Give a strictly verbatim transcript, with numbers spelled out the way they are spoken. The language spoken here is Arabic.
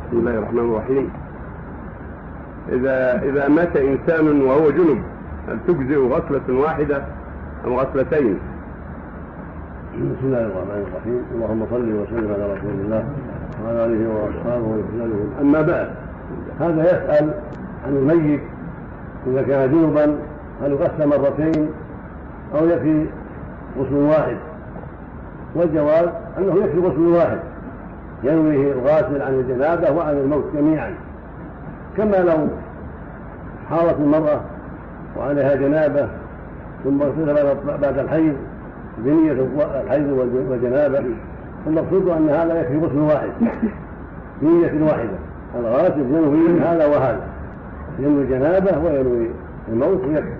بسم الله الرحمن الرحيم. إذا إذا مات إنسان وهو جنب هل تجزئ غسلة واحدة أم غسلتين؟ بسم الله الرحمن الرحيم. اللهم صل وسلم على رسول الله وعلى آله وأصحابه وسلم. أما بعد، هذا يسأل عن الميت إذا كان جنبا هل يغسل مرتين أو يكفي غسل واحد؟ والجواب أنه يكفي غسل واحد ينويه الغاسل عن الجنابة وعن الموت جميعا، كما لو حاضت المرأة وعليها جنابة ثم اغتسل بعد الحيض بنية الحيض والجنابة، فالمقصود أن هذا يكفي غسل واحد بنية واحدة. الغاسل ينوي هذا وهذا، ينوي الجنابة وينوي الموت ويكفي.